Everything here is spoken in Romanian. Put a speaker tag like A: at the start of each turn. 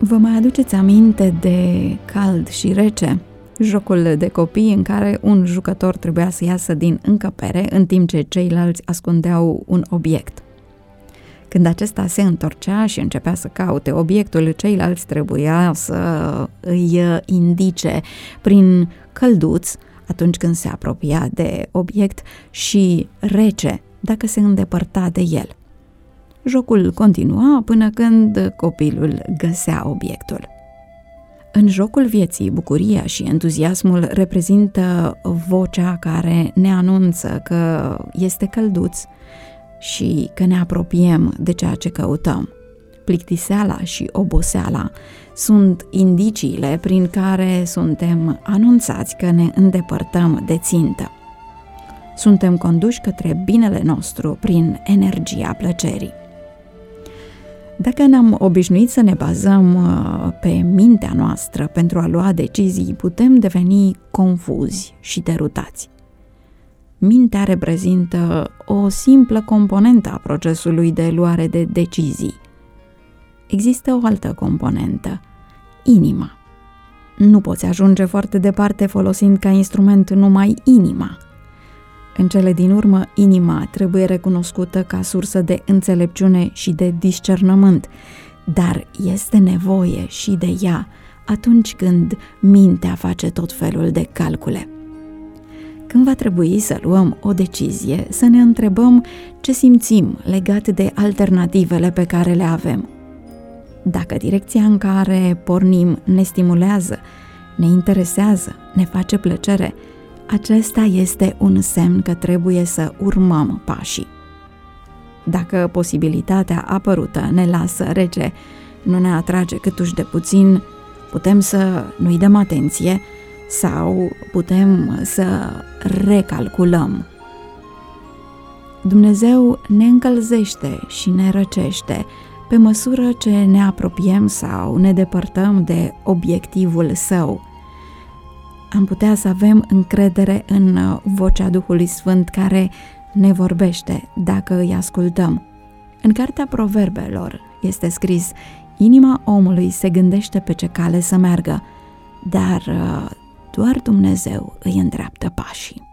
A: Vă mai aduceți aminte de Cald și Rece? Jocul de copii în care un jucător trebuia să iasă din încăpere în timp ce ceilalți ascundeau un obiect. Când acesta se întorcea și începea să caute obiectul, ceilalți trebuia să îi indice prin călduț atunci când se apropia de obiect și rece dacă se îndepărta de el. Jocul continua până când copilul găsea obiectul. În jocul vieții, bucuria și entuziasmul reprezintă vocea care ne anunță că este călduț și că ne apropiem de ceea ce căutăm. Plictiseala și oboseala sunt indiciile prin care suntem anunțați că ne îndepărtăm de țintă. Suntem conduși către binele nostru prin energia plăcerii. Dacă ne-am obișnuit să ne bazăm pe mintea noastră pentru a lua decizii, putem deveni confuzi și derutați. Mintea reprezintă o simplă componentă a procesului de luare de decizii. Există o altă componentă, inima. Nu poți ajunge foarte departe folosind ca instrument numai inima. În cele din urmă, inima trebuie recunoscută ca sursă de înțelepciune și de discernământ, dar este nevoie și de ea atunci când mintea face tot felul de calcule. Când va trebui să luăm o decizie, să ne întrebăm ce simțim legat de alternativele pe care le avem. Dacă direcția în care pornim ne stimulează, ne interesează, ne face plăcere, acesta este un semn că trebuie să urmăm pașii. Dacă posibilitatea apărută ne lasă rece, nu ne atrage câtuși de puțin, putem să nu-i dăm atenție sau putem să recalculăm. Dumnezeu ne încălzește și ne răcește pe măsură ce ne apropiem sau ne depărtăm de obiectivul Său. Am putea să avem încredere în vocea Duhului Sfânt care ne vorbește dacă îi ascultăm. În Cartea Proverbelor este scris: inima omului se gândește pe ce cale să meargă, dar doar Dumnezeu îi îndreaptă pașii.